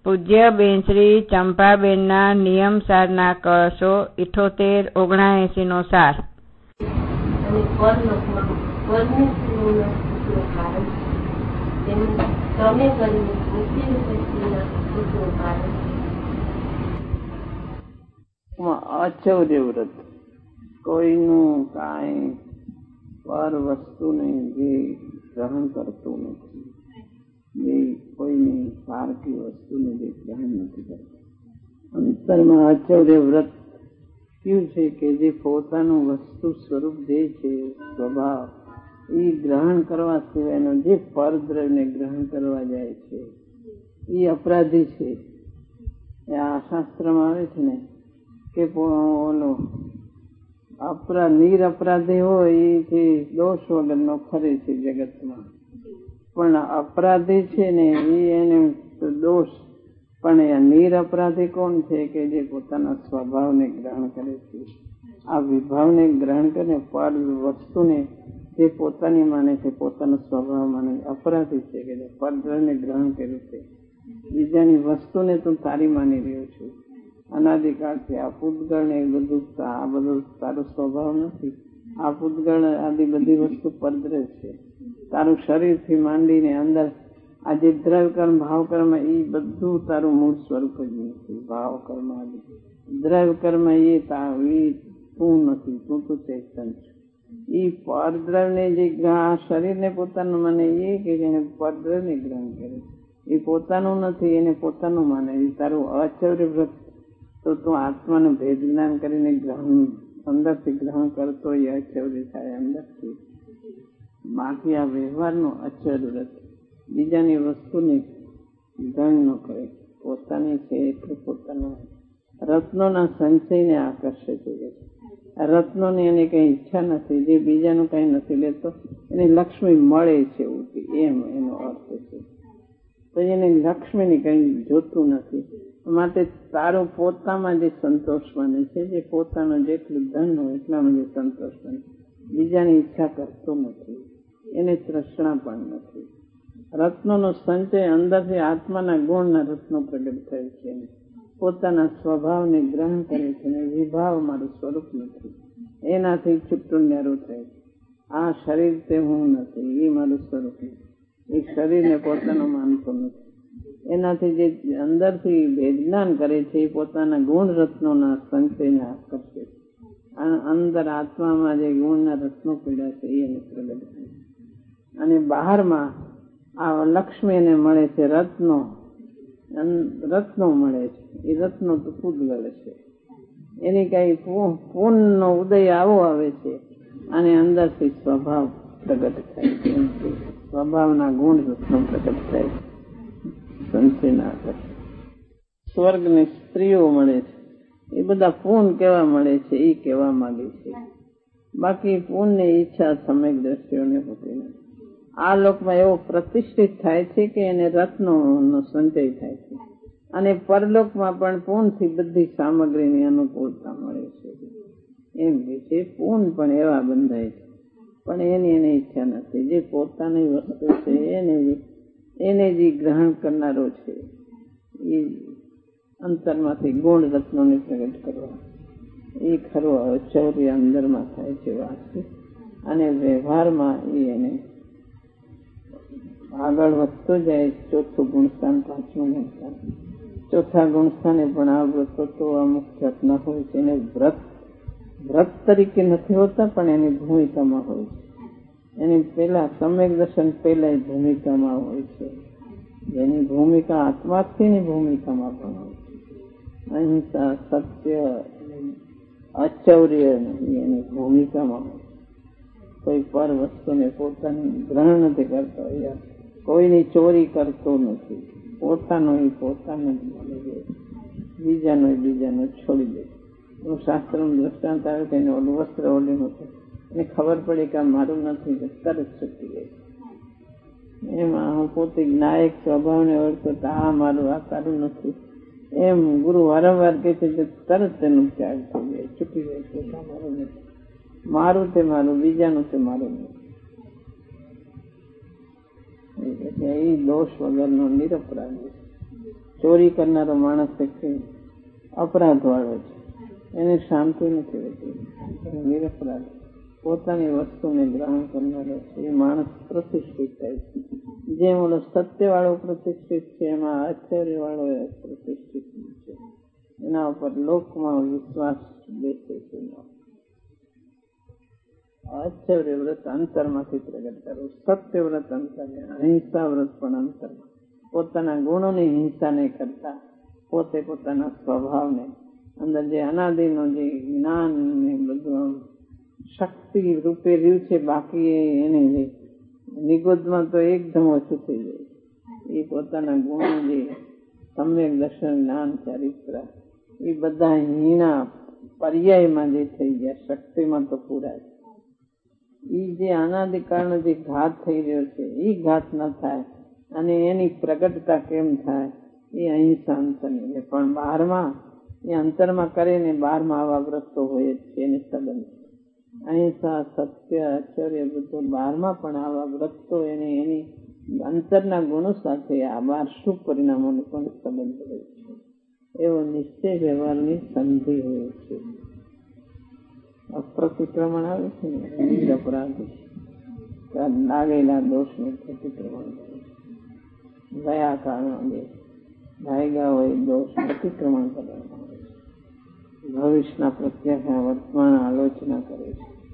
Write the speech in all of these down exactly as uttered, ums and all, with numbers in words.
પૂજ્ય બેન શ્રી ચંપાબેનના નિયમ સારના કળશો ઇઠોતેર ઓગણાએસી નો સાર. આચૌર્ય વ્રત કોઈનું કાંઈ પર વસ્તુને જે ગ્રહણ કરતું નથી, જે કોઈની પારકી વસ્તુને જે ગ્રહણ નથી કરતું. અંતરમાં આચૌર્ય વ્રત કયું છે કે જે પોતાનું વસ્તુ સ્વરૂપ જે છે સ્વભાવ એ ગ્રહણ કરવા સિવાયનો જે પરદ્રવ્યને ગ્રહણ કરવા જાય છે એ અપરાધી છે. એ આ શાસ્ત્રમાં આવે છે ને કે ઓલો અપરાધ નિરપરાધી હોય એ છે દોષ વગરનો ફરે છે જગતમાં, પણ અપરાધી છે ને એ એને દોષ, પણ નિરપરાધી કોણ છે કે જે પોતાના સ્વભાવને ગ્રહણ કરે છે. આ વિભાવને ગ્રહણ કરીને પર વસ્તુને જે પોતાની માને છે, પોતાનો સ્વભાવ માને અપરાધી છે કે જે પરદ્રવ્યને ગ્રહણ કર્યું છે. બીજાની વસ્તુને તું તારી માની રહ્યો છું. અનાદિકાળથી આ પૂતગળ ને બધું આ બધું તારો સ્વભાવ નથી. આ પૂતગળ આદિ બધી વસ્તુ પરદ્રવ્ય છે. તારું શરીરથી માંડીને અંદર આ જે દ્રવ્ય કર્મ ભાવ કર્મ એ બધું તારું મૂળ સ્વરૂપ જ નથી. ભાવ કર્મ આદિ દ્રવ્ય કર્મ એ તું નથી, તું તો ચેતન છે. એ પરદ્રવ્યને જે આ શરીરને પોતાનું માને એ કે જેને પરદ્રવ્યને ગ્રહણ કરે એ પોતાનું નથી, એને પોતાનું માને એ તારું આચૌર્ય વ્રત. તો તું આત્માનું ભેદ જ્ઞાન કરીને ગ્રહણ અંદરથી ગ્રહણ કરતો એ આચૌર્ય થાય અંદરથી. બાકી આ વ્યવહારનું આચૌર્ય વ્રત બીજાની વસ્તુને ગ્રહણ ન કરે, પોતાની છે એટલે પોતાનો. રત્નોના સંચયને આકર્ષે છે. રત્નોની એની કઈ ઈચ્છા નથી, જે બીજાનું કઈ નથી લેતો એને લક્ષ્મી મળે છે એમ એનો અર્થ છે. તો એને લક્ષ્મીની કઈ જોતું નથી. માટે તારું પોતામાં જે સંતોષ માને છે, જે પોતાનું જેટલું ધન હોય એટલામાં જે સંતોષ માને, બીજાની ઈચ્છા કરતો નથી, એને તૃષ્ણા પણ નથી. રત્નોનો સંચય અંદરથી આત્માના ગુણના રત્નો પ્રગટ થાય છે. પોતાના સ્વભાવને ગ્રહણ કરે છે અને વિભાવ મારું સ્વરૂપ નથી, એનાથી છૂટું ન્યારું થાય છે. આ શરીર તે હું નથી, એ મારું સ્વરૂપ નથી. એ શરીરને પોતાનું માનતો નથી. એનાથી જે અંદરથી ભેદજ્ઞાન કરે છે એ પોતાના ગુણ રત્નોના સંચયને આકર્ષે છે. અંદર આત્મામાં જે ગુણના રત્નો પીડા છે એને પ્રગટ થાય. અને બહારમાં આ લક્ષ્મી એને મળે છે, રત્નો રત્નો મળે છે. એ રત્નો તો પૂતગળ છે. એની કઈ પૂર્ણનો ઉદય આવો આવે છે અને અંદરથી સ્વભાવ પ્રગટ થાય છે. સ્વભાવના ગુણ રત્નો પ્રગટ થાય છે. સંચયના આકર્ષણ. સ્વર્ગની સ્ત્રીઓ મળે છે એ બધા પૂર્ણ કેવા મળે છે એ કહેવા માંગે છે. બાકી પૂર્ણની ઈચ્છા સમ્યક દ્રષ્ટિઓને હોતી નથી. આ લોકમાં એવો પ્રતિષ્ઠિત થાય છે કે એને રત્નોનો સંચય થાય છે અને પરલોકમાં પણ પૂર્ણથી બધી સામગ્રીની અનુકૂળતા મળે છે. એમ કે છે પૂર્ણ પણ એવા બંધાય છે, પણ એની એની ઈચ્છા નથી. જે પોતાની વસ્તુ છે એને એને જે ગ્રહણ કરનારો છે એ અંતરમાંથી ગુણ રત્નોને પ્રગટ કરવા એ ખરો આચૌર્ય અંદરમાં થાય છે વાત. અને વ્યવહારમાં એ એને આગળ વધતો જાય. ચોથું ગુણસ્થાન, પાંચમું ગુણસ્થાન. ચોથા ગુણસ્થાને પણ આ વ્રતો તો અમુક જાતના હોય છે. એને વ્રત વ્રત તરીકે નથી હોતા, પણ એની ભૂમિકામાં હોય છે. એની પહેલા સમ્યક દર્શન પહેલા ભૂમિકામાં હોય છે. જેની ભૂમિકા આત્માર્થીની ભૂમિકામાં પણ હોય છે. અહિંસા, સત્ય, આચૌર્ય એની ભૂમિકામાં હોય. કોઈ પર વસ્તુને પોતાની ગ્રહણ નથી કરતો, કોઈની ચોરી કરતો નથી. પોતાનો એ પોતાનો જ માની દે, બીજાનો એ બીજાનો છોડી દે. હું શાસ્ત્રનું દ્રષ્ટાંત આવે કે એને ઓલું વસ્ત્ર ઓલીનું છે, એને ખબર પડી કે આ મારું નથી, તરત છૂટી ગઈ. એમાં હું પોતે નાયક સ્વભાવને ઓળખતો આ મારું, આ તારું નથી એમ ગુરુ વારંવાર કહે છે, તરત તેનો ત્યાગ થઈ જાય, છૂટી જાય. પોતા મારું નથી, મારું તે મારું, બીજાનું તે મારું નથી. એ દોષ વગરનો નિરપરાધી. ચોરી કરનારો માણસ એક અપરાધ વાળો છે, એને શાંતિ નથી રહેતી, નિરપરાધ પોતાની વસ્તુને ગ્રહણ કરનારો છે એ માણસ પ્રતિષ્ઠિત થાય છે. જેમ ઓલો સત્ય વાળો પ્રતિષ્ઠિત છે એમાં આશ્ચર્ય વાળો પ્રતિષ્ઠિત છે, એના ઉપર લોકમાં વિશ્વાસ બેસે છે. આશ્ચર્ય વ્રત અંતરમાંથી પ્રગટ કરવું, સત્ય વ્રત અંતર, અહિંસા વ્રત પણ અંતરમાં. પોતાના ગુણોની હિંસા નહીં કરતા, પોતે પોતાના સ્વભાવને અંદર જે અનાદિનો જે જ્ઞાન ને બધું શક્તિ રૂપે રહ્યું છે, બાકી એને જે નિગોદમાં તો એકદમ ઓછું થઈ જાય. એ પોતાના ગુણો જે સમ્યક દર્શન, જ્ઞાન, ચારિત્ર એ બધા હીણા પર્યાયમાં જે થઈ ગયા, શક્તિમાં તો પૂરા છે. એ જે અનાદિકાળનો જે ઘાત થઈ રહ્યો છે એ ઘાત ન થાય અને એની પ્રગટતા કેમ થાય એ અહિંસા અંતરની. પણ બહારમાં એ અંતરમાં કરે ને બહારમાં આવા વ્રતો હોય જ છે, એને સંબંધ અહિંસા, સત્ય, આશ્ચર્ય બધું બહારમાં પણ આવા વ્રતો એને એની અંતરના ગુણો સાથે આ બાર શુભ પરિણામોનો પણ સંબંધ હોય છે. એવો નિશ્ચય વ્યવહારની સંધિ હોય છે. પ્રતિક્રમણ આવે છે ને એ અપરાધ છે, લાગેલા દોષનું પ્રતિક્રમણ કરે છે. ગયા કાળમાં જે લાગ્યા હોય દોષ પ્રતિક્રમણ કરવામાં આવે છે. ભવિષ્યના પ્રત્યાશા વર્તમાન આલોચના કરે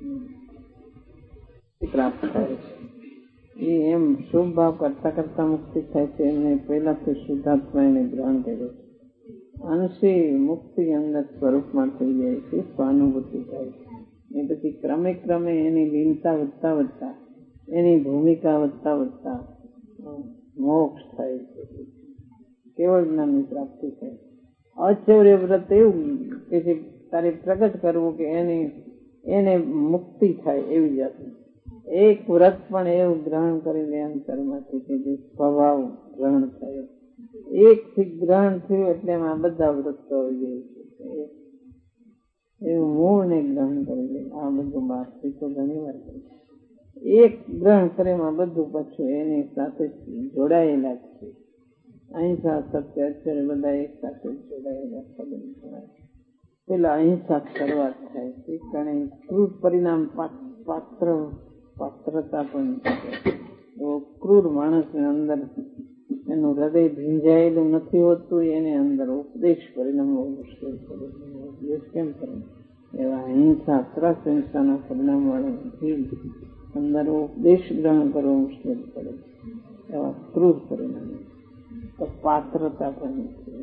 છે, પ્રાપ્ત થાય છે. એ એમ શુભ ભાવ કરતા કરતા મુક્તિ થાય છે. એમને પહેલાથી શુદ્ધાત્મા એને ગ્રહણ કર્યો છે. અંશી મુક્તિ અંદર સ્વરૂપમાં થઈ જાય છે, સ્વાનુભૂતિ થાય છે. એ પછી ક્રમે ક્રમે એની લીનતા વધતા વધતા, એની ભૂમિકા વધતા વધતા મોક્ષ થાય છે, કેવળ જ્ઞાનની પ્રાપ્તિ થાય. આશ્ચર્ય વ્રત એવું કે જે તારે પ્રગટ કરવું કે એને એને મુક્તિ થાય એવી જાતનું એક વ્રત પણ એવું ગ્રહણ કરી લે અંતરમાંથી કે જે સ્વભાવ ગ્રહણ થયો. એક થી ગ્રહણ થયું એટલે એમાં બધા વ્રતો આવી જાય છે. એવું મૂળ ને ગ્રહણ કરી લે. આ બધું બાકી તો ઘણી વાર એક ગ્રહણ કરે એમાં બધું પાછું એની સાથે જોડાયેલા છે. અહિંસા, સત્ય, આશ્ચર્ય બધા એક સાથે જોડાયેલા સંબંધ થાય. પેલા અહિંસા શરૂઆત થાય છે, કારણ ક્રૂર પરિણામ પાત્ર પાત્રતા પણ તો ક્રૂર માણસને અંદર એનું હૃદય ભીંજાયેલું નથી હોતું, એને અંદર ઉપદેશ પરિણામ મુશ્કેલ પડે. ઉપદેશ કેમ કરે? એવા અહિંસા, ત્રસ હિંસાના પરિણામ વાળા અંદર ઉપદેશ ગ્રહણ કરવો મુશ્કેલ પડે. એવા ક્રૂર પરિણામ તો પાત્રતા પણ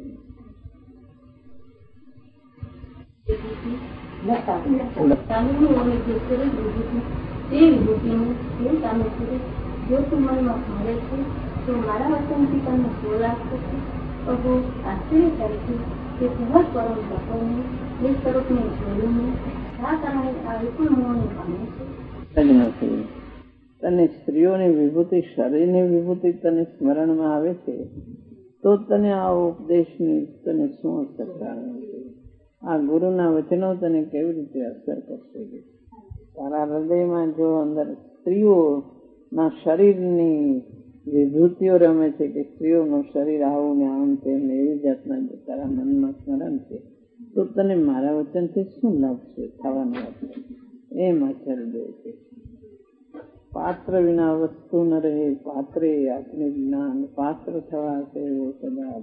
જો તું મનમાં ભારે છે તો મારા વચનથી તમને બોલાવ થશે. પ્રભુ આશ્ચર્ય થાય છે કે સહજ પરમ તત્વને એ સ્વરૂપને જોયું નહીં. આ કારણે આ વિપુલ મોહને પામે છે. તને સ્ત્રીઓની વિભૂતિ, શરીરની વિભૂતિ તને સ્મરણમાં આવે છે તો તને આ ઉપદેશની તને શું અસર કારણે છે? આ ગુરુના વચનો તને કેવી રીતે અસર કરશે? તારા હૃદયમાં જો અંદર સ્ત્રીઓ ના શરીરની વિભૂતિઓ રમે છે કે સ્ત્રીઓનું શરીર આવું ને આમ તેમ એવી જાતના જો તારા મનમાં સ્મરણ છે તો તને મારા વચનથી શું લાભ છે થવાનું? એમ આચર્ય છે. પાત્ર વિના વસ્તુ ન રહે, પાત્રે આપણે જ્ઞાન. પાત્ર થવા એવો સદા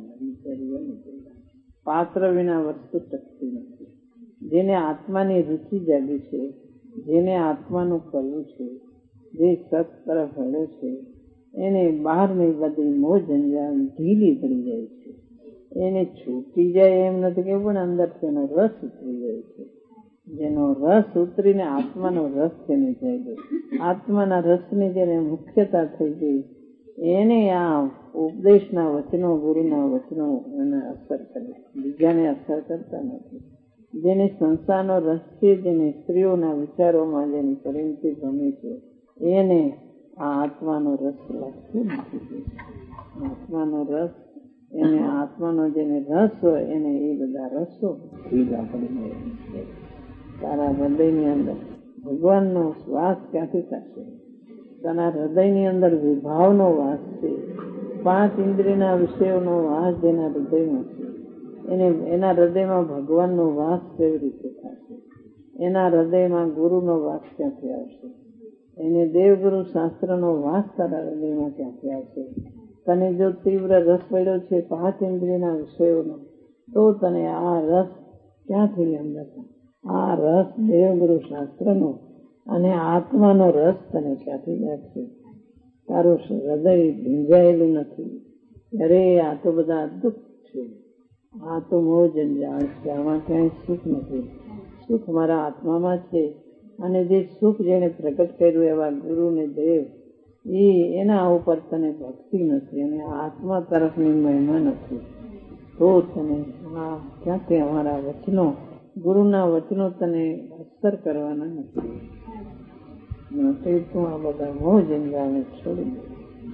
પાત્ર વિના વસ્તુ ટકતી નથી. જેને આત્માની રુચિ જાગી છે, જેને આત્માનું કરવું છે, જે સત તરફ હળે છે, એને બહારની બધી મોજ અંજામ ઢીલી પડી જાય છે. એને છૂટી જાય એમ નથી કે પણ અંદર તેનો રસ ઉતરી જાય છે. જેનો રસ ઉતરીને આત્માનો રસ તેને થઈ ગયો, આત્માના રસની જેને મુખ્યતા થઈ ગઈ, એને આ ઉપદેશના વચનો, ગુરુના વચનો એને અસર કરે, બીજાને અસર કરતા નથી. જેને સંસારનો રસ છે, જેને સ્ત્રીઓના વિચારોમાં જેની પરિણતિ ગમે છે, એને આ આત્માનો રસ લાગતો નથી. આત્માનો રસ એને આત્માનો જેને રસ હોય એને એ બધા રસો ઢીલા પડી જાય. તારા હૃદયની અંદર ભગવાનનો શ્વાસ ક્યાંથી થશે? તારા હૃદયની અંદર વિભાવનો વાસ છે. પાંચ ઇન્દ્રિયના વિષયોનો વાસ જેના હૃદયમાં છે એને એના હૃદયમાં ભગવાનનો વાસ કેવી રીતે થશે? એના હૃદયમાં ગુરુનો વાસ ક્યાંથી આવશે? એને દેવગુરુ શાસ્ત્રનો વાસ તારા હૃદયમાં ક્યાંથી આવશે? તને જો તીવ્ર રસ પડ્યો છે પાંચ ઇન્દ્રિયના વિષયોનો, તો તને આ રસ ક્યાંથી અંદર? આ રસ દેવગુરુ શાસ્ત્રનો અને આત્માનો રસ તને ક્યાંથી લાગશે? તારું હૃદય ભીંજાયેલું નથી. અરે આ તો બધા દુઃખ છે, આ તો મોહ જંજાળ છે, આમાં ક્યાંય સુખ નથી. સુખ મારા આત્મામાં છે. અને જે સુખ જેને પ્રગટ કર્યું એવા ગુરુ ને દેવ, એ એના ઉપર તને ભક્તિ નથી અને આત્મા તરફની મહિમા નથી. તો તને આ ક્યાંથી અમારા વચનો, ગુરુના વચનો તને અસર કરવાના નથી. માટે તું આ બધા મોહ જંજાળને છોડી દે.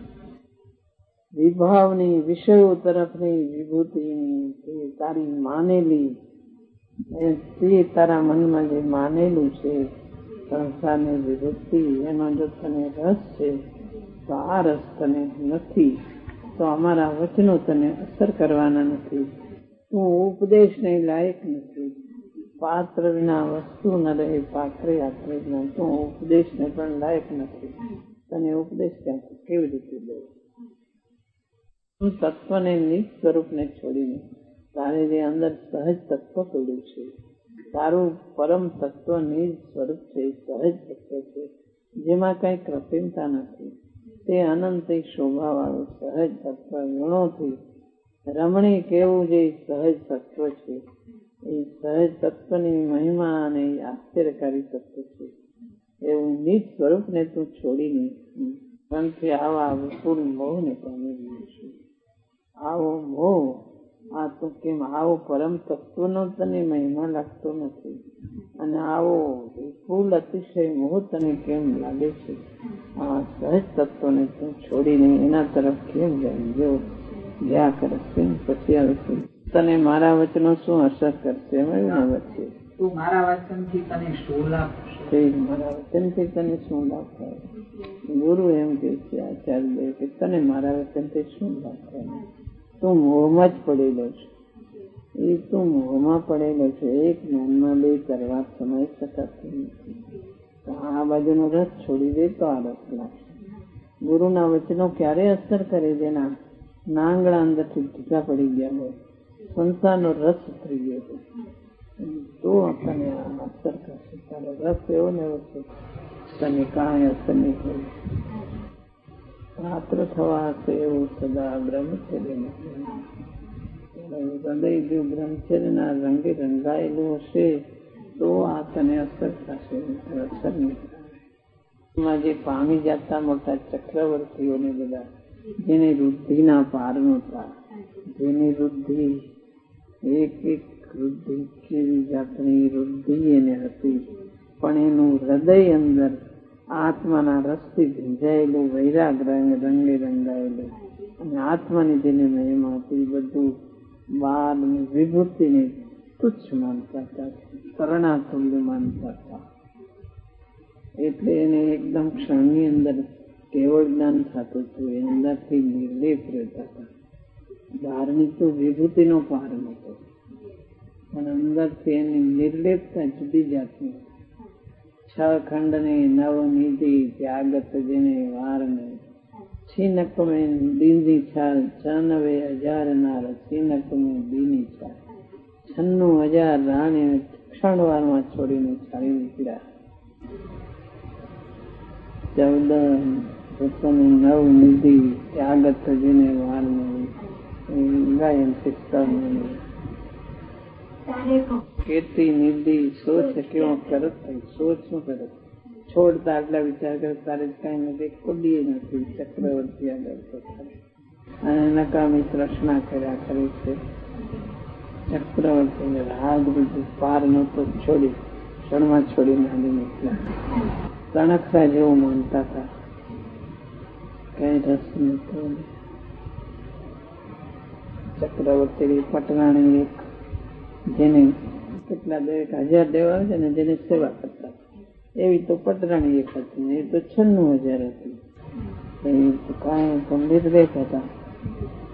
વિભાવની વિષયો તરફની વિભૂતિની તારી માનેલી, તે તારા મનમાં જે માનેલું છે સંસારની વિભૂતિ, એનો જો તને રસ છે તો આ રસ તને નથી, તો અમારા વચનો તને અસર કરવાના નથી. તું ઉપદેશને લાયક નથી. પાત્ર વિના વસ્તુ ન રહે, પાત્રે યાત્રે જ્ઞાન. તું ઉપદેશને પણ લાયક નથી. તને ઉપદેશ ક્યાંથી કેવી રીતે દે? તું તત્વને નિજ સ્વરૂપને છોડીને તારે જે અંદર સહજ તત્વ પડ્યું છે, તારું પરમ તત્વ નિજ સ્વરૂપ છે, સહજ તત્વ છે, જેમાં કઈ કૃત્રિમતા નથી. તે અનંત શોભા વાળું સહજ તત્વ, ગુણોથી રમણીક એવું જે સહજ તત્વ છે, એ સહજ તત્વની મહિમા અને આશ્ચર્યકારી તત્વ છે. એવું નિજ સ્વરૂપને તું છોડીને મનથી આવા વિપુલ મોહને પામી ગયું છે. આવો મોહ, આ તો કેમ આવો પરમ તત્વનો તને મહિમા લાગતો નથી? અને આવો વિપુલ અતિશય મોહ તને કેમ લાગે છે? આ સહજ તત્વને તું છોડીને એના તરફ કેમ જાય? જો જ્યાં કરશે પછી આવશે. તને મારા વચનો શું અસર કરશે? એમાં વચ્ચે તું મારા વચનથી તને શું લાભ થશે? મારા વચનથી તને શું લાભ થાય? ગુરુ એમ કે છે આચાર્ય કે તને મારા વચનથી શું લાભ થાય? તું મોહમાં જ પડેલો છે. એ તું મોહમાં પડેલો છે. એક જ્ઞાનમાં બે કરવા સમય શકાતું નથી. આ બાજુનો રસ છોડી દે તો આ રસ લાગશે. ગુરુના વચનો ક્યારે અસર કરે? જેના નાંગણા અંદરથી ઢીકા પડી ગયા હોય, સંસારનો રસ ઉતરી ગયો હોય, તો તને અસર કરશે. તારો રસ એવો ને એવો છે, તને કાંઈ અસર નહીં કરે. પાત્ર થવા હશે એવું સદા બ્રહ્મચર્ય નથી. હૃદય જો બ્રહ્મચર્યના રંગે રંગાયેલું હશે તો આ તને અસર થશે, અસર નહીં થાય. જે પામી જતા મોટા ચક્રવર્તીઓને બધા, જેની વૃદ્ધિના પાર નહોતા, જેની વૃદ્ધિ એક એક વૃદ્ધિ કેવી જાતની વૃદ્ધિ એને હતી, પણ એનું હૃદય અંદર આત્માના રસથી ભીંજાયેલું, વૈરાગ રંગ રંગે રંગાયેલું, અને આત્માની જેને મહિમા હતી, બધું બાર વિભૂતિને તુચ્છ માનતા હતા, તરણાતુલ્ય માનતા હતા. એટલે એને એકદમ ક્ષણની અંદર કેવળ જ્ઞાન થતું હતું. એ અંદરથી નિર્લેપ રહેતા હતા. બહારની તો વિભૂતિનો પાર નહોતો, પણ અંદરથી એની નિર્લેપતા જુદી જાતની. છ ખંડ ને નવ નિધિ ત્યાગત જેને વારને, છીનક મેં દીની છાલ, છાનવે હજાર નાર, છીનક મેં દીની છાલ. છન્નું હજાર રાણી ક્ષણવારમાં છોડીને ચાલી નીકળ્યા. ચૌદ રતન નવ નિધિ ત્યાગત જેને વારને, ગાયન શિક્ષા કેટલી નિધિ સોચ કેવો કરત થઈ. સોચ શું કરત? છોડતા આટલા વિચાર કરે તારે કઈ નથી, કોડીએ નથી. ચક્રવર્તી આગળ અને નકામી તૃષ્ણા કર્યા કરે છે. ચક્રવર્તીને રાગ બધું પાર નહોતો, છોડી ક્ષણમાં છોડી નાની નીકળ્યા. તણખરા જેવું માનતા હતા, કઈ રસ નતો. ચક્રવર્તી પટરાણી એક, જેને કેટલા દરેક હજાર દેવા આવે છે ને, જેને સેવા કરતા, એવી તો પટરાણી એક હતી. એ તો છન્નું હજાર હતી. એ તો કાંઈ નિર્લેપ હતા.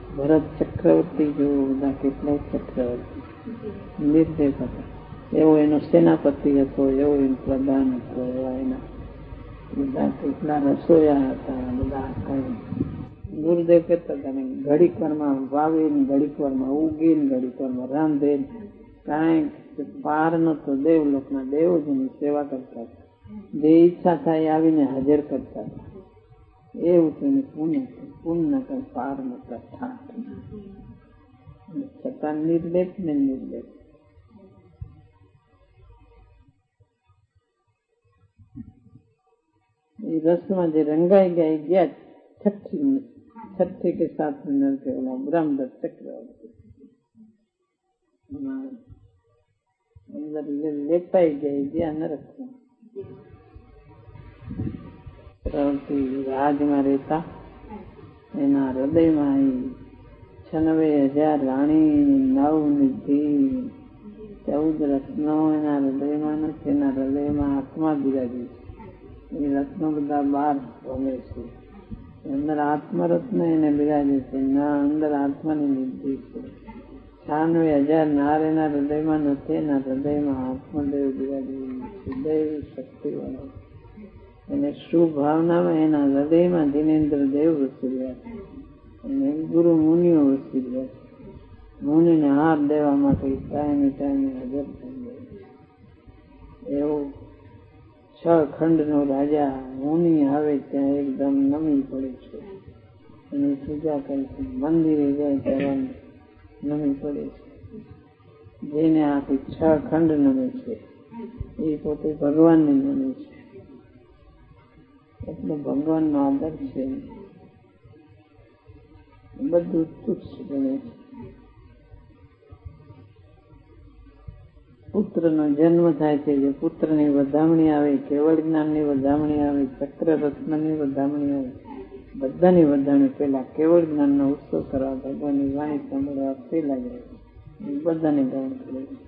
ભરત ચક્રવર્તી જો બધા કેટલાય ચક્રવર્તી નિર્દેશ હતા, એવો એનો સેનાપતિ હતો, એવો એનો પ્રધાન હતો, એવા એના બધા કેટલા રસોયા હતા. બધા કઈ ગુરુદેવ કહેતા હતા ને ઘડીક વારમાં વાવે ને ઘડીક વારમાં ઉગે ને ઘડીક વારમાં રાંધે, કાંઈ પાર નતો. દેવલોકના દેવો જ એની સેવા કરતા હતા, જે ઈચ્છા થાય આવીને હાજર કરતા હતા. એવું તેનું પુણ્ય પુણ્ય કઈ પાર નતા ઠાઠ, છતાં નિર્લેપ ને નિર્લેપ. એ રસમાં જે રંગાઈ ગયા ગયા છઠ્ઠી છઠ્ઠી કે સાતમી નરકે ઓલા બ્રહ્મદત્ત ચક્રવર્તી અંદર લેપાઈ ગયા ગયા નરકમાં. ચક્રવર્તી રાજમાં રહેતા, એના હૃદયમાં છનવે હજાર રાણી, નવ નિધિ, ચૌદ રત્નો એના હૃદયમાં નથી. એના હૃદયમાં આત્મા બિરાજી છે. એ રત્નો બધા બાર ભમે છે. અંદર આત્મરત્ન એને બિરાજે છે. ના અંદર આત્માની નિધિ છે. છાનવે હજાર નાર એના હૃદયમાં નથી. એના હૃદયમાં આત્મદેવ બિરાજે છે. દેવ શક્તિ વાળો. એને શુભાવનામાં એના હૃદયમાં દિનેન્દ્ર દેવ વસી રહ્યા છે. અને ગુરુ મુનિઓ વસી રહ્યા છે. મુનિને હાર દેવા માટે ટાઈમે ટાઈમે હાજર થઈ ગયા. એવો છ ખંડ નો રાજા મુનિ આવે ત્યાં એકદમ નમી પડે છે. એની પૂજા કરે છે. મંદિરે જાય ત્યારે નમી પડે છે. જેને આખી છ ખંડ નમે છે એ પોતે ભગવાનને નમે છે. એટલે ભગવાન નો આદર છે. બધું તુચ્છ ગણે છે. પુત્ર નો જન્મ થાય છે, જે પુત્ર ની વધામણી આવે, કેવળ જ્ઞાન ની વધામણી આવે, ચક્ર રત્ન ની વધામણી આવે, બધાની વધામણી પેલા કેવળ જ્ઞાન નો ઉત્સવ કરવા, ભગવાનની વાણી સાંભળવા પેલા જાય, બધાને ગાણ કરે છે.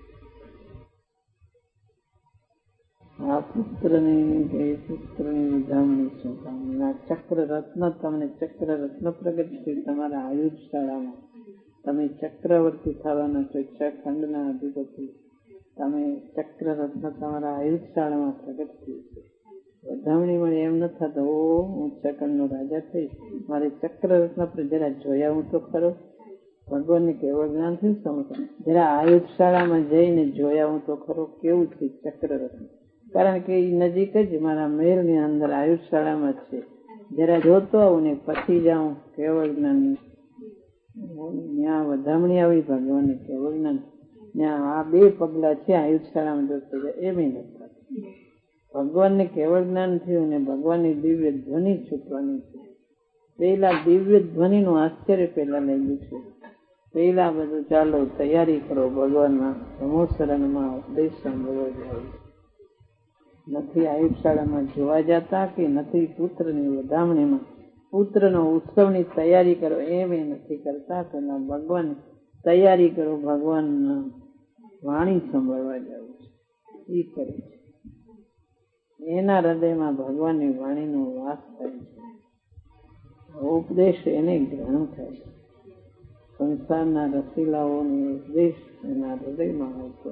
આ પુત્ર ની પુત્ર ની વધામણી શું કામ? આ ચક્ર રત્ન તમને ચક્ર રત્ન પ્રગટ છે તમારા આયુષ શાળામાં. તમે ચક્રવર્તી થવાના છો, છ ખંડના અધિપતિ. તમે ચક્ર રત્ન તમારા આયુષ શાળામાં પ્રગટ થયું છે. વધામણી મળે એમ ન થતો, ઓ હું છ ખંડ નો રાજા થઈશ, મારે ચક્ર રત્ન જરા જોયા હું તો ખરો. ભગવાન ને કેવળ જ્ઞાન થયું સમજ, જરા આયુષ શાળામાં જઈને જોયા હું તો ખરો કેવું છે ચક્ર રત્ન. કારણ કે એ નજીક જ મારા મહેલ ની અંદર આયુષ શાળામાં છે. જરા જોતો આવું ને પછી જાઉં કેવળ જ્ઞાન. ત્યાં વધામણી આવી ભગવાન કેવળ જ્ઞાન. ત્યાં આ બે પગલા છે આયુષ શાળામાં જોતો જાય એમ નથી. ભગવાન ને કેવળ જ્ઞાન થયું ને ભગવાન ની દિવ્ય ધ્વનિ છૂટવાની છે. પેલા દિવ્ય ધ્વનિ નું આશ્ચર્ય પેલા લઈ ગયું છે. પેલા બધું ચાલો તૈયારી કરો, ભગવાનના સમોસરણમાં ઉપદેશ સાંભળવા જાય. નથી આયુષ શાળામાં જોવા જતા કે નથી પુત્રની વધામણીમાં પુત્રનો ઉત્સવની તૈયારી કરો એમ એ નથી કરતા. પેલા ભગવાન તૈયારી કરો, ભગવાનના વાણી સાંભળવા જવું છે એ કરે છે. એના હૃદયમાં ભગવાનની વાણીનો વાસ થાય છે. ઉપદેશ એને ગ્રહણ થાય છે. સંસારના રસીલાઓનો ઉપદેશ એના હૃદયમાં આવતો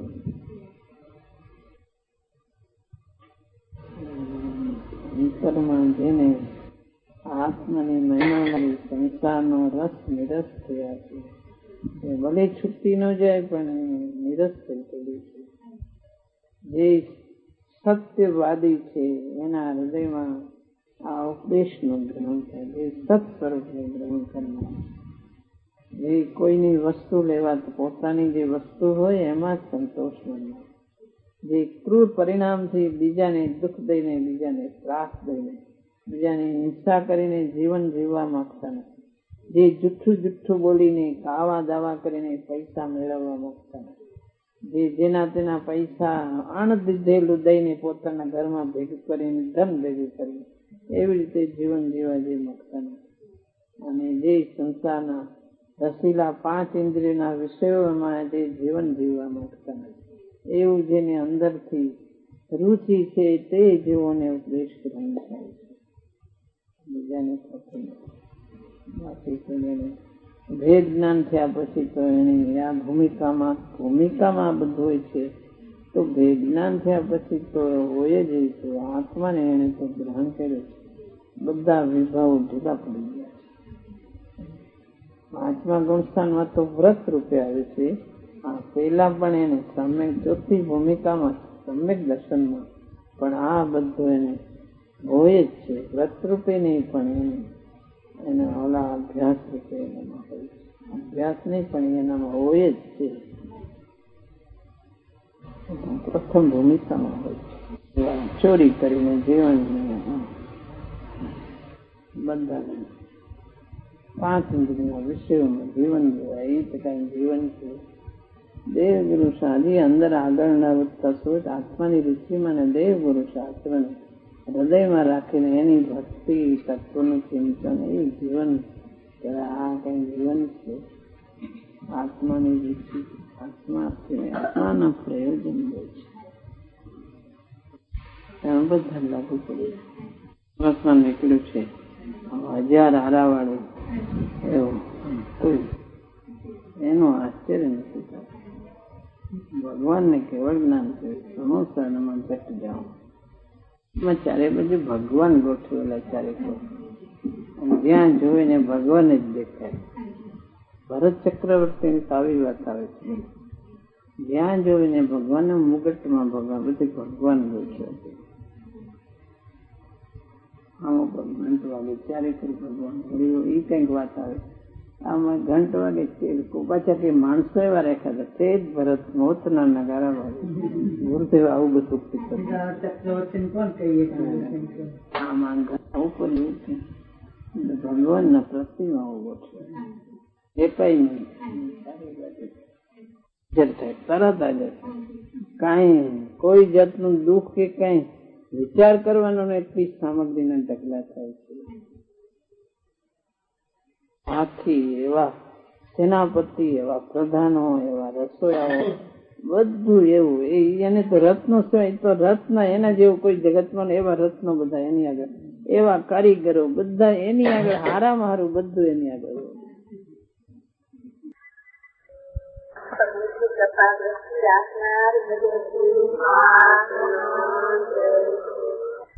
અંતરમાં જેને આત્માની મહિમાની સંસારનો રસ નિરસ થયા છે, એ ભલે છૂટી ન જાય પણ નિરસ થઈ ગયું છે. જે સત્યવાદી છે એના હૃદયમાં આ ઉપદેશનું ગ્રહણ થાય. જે સત સ્વરૂપનું ગ્રહણ કરનાર, જે કોઈની વસ્તુ લેવા પોતાની જે વસ્તુ હોય એમાં સંતોષ માનનાર, જે ક્રૂર પરિણામથી બીજાને દુઃખ દઈને, બીજાને ત્રાસ દઈને, બીજાને હિંસા કરીને જીવન જીવવા માંગતા નથી, જે જુઠ્ઠું જુઠ્ઠું બોલીને કાવા દાવા કરીને પૈસા મેળવવા માંગતા નથી, જે જેના તેના પૈસા અણદીધેલું દઈને પોતાના ઘરમાં ભેગું કરીને ધન ભેગું કરીને એવી રીતે જીવન જીવવા જે માંગતા નથી, અને જે સંસારના રસીલા પાંચ ઇન્દ્રિયોના વિષયોમાં જે જીવન જીવવા માંગતા નથી, એવું જેને અંદરથી રુચિ છે તે જીવોને ઉપદેશ ગ્રહણ થાય છે. બીજાને થતું નથી. બાકી તો એને ભેદ જ્ઞાન થયા પછી તો એની આ ભૂમિકામાં ભૂમિકામાં આ બધું હોય છે. તો ભેદ જ્ઞાન થયા પછી તો હોય જ તો આત્માને એને તો ગ્રહણ કર્યું. બધા વિભાવો જુદા પડી ગયા. પાંચમા ગુણસ્થાનમાં તો વ્રત રૂપે આવે છે. આ પહેલા પણ એને સમ્યક ચોથી ભૂમિકામાં સમ્યક દર્શનમાં પણ આ બધું એને હોય જ છે. વ્રત રૂપે નહીં પણ એને એના ઓલા અભ્યાસ રૂપે એનામાં હોય છે. અભ્યાસ નહીં પણ એનામાં હોય જ છે. પ્રથમ ભૂમિકામાં હોય છે. ચોરી કરીને જીવન બધા પાંચ ઇન્દ્રિયો વિષયોમાં જીવન જીવાય એ પ્રકારનું જીવન છે. દેવગુરુ સાધી અંદર આગળ ના વધતા સોચ આત્માની રુચિમાં ને દેવગુરુ શાસ્ત્રને હૃદયમાં રાખીને એની ભક્તિ તત્વનું ચિંતન એ જીવન. આ કઈ જીવન છે. આત્માની રુચિ આત્મા આત્માના પ્રયોજન હોય છે. એમાં બધા લાગુ પડે. આત્મા નીકળ્યું છે હજાર હારા વાળું એવું કોઈ એનું આશ્ચર્ય નથી થતું. ભગવાનને કેવળ જ્ઞાન છે. સમોસામાં ઘટ જાઓ ચારે બાજુ ભગવાન ગોઠવેલા ચારે જ્યાં જોઈને ભગવાન જ દેખાય. ભરત ચક્રવર્તી આવી વાત આવે છે. જ્યાં જોઈને ભગવાન મુગટમાં ભગવાન બધી ભગવાન ગોઠવે છે. આમાં ઘંટ વાગે ચારે કરી ભગવાન એ કઈક વાત આવે. આમાં ઘંટ વાગે પાછા કઈ માણસો એવા રાખ્યા હતા તે જ ભરત મોતના નગારા વાગે ગુરુદેવ આવું બધું ઉપર ભગવાન ના પ્રતિમા ઉભો છે. એ કઈ નહીં તરત હાજર. કઈ કોઈ જાતનું દુઃખ કે કઈ વિચાર કરવાનો એટલી સામગ્રીના ઢગલા થાય છે. આથી એવા સેનાપતિ એવા પ્રધાનો એવા રસોયાઓ બધું એવું એને તો રત્નો સિવાય તો રત્ન એના જેવું કોઈ જગતમાં એવા રત્નો બધા એની આગળ એવા કારીગરો બધા એની આગળ હારામાં હારું બધું એની આગળ. આપનાર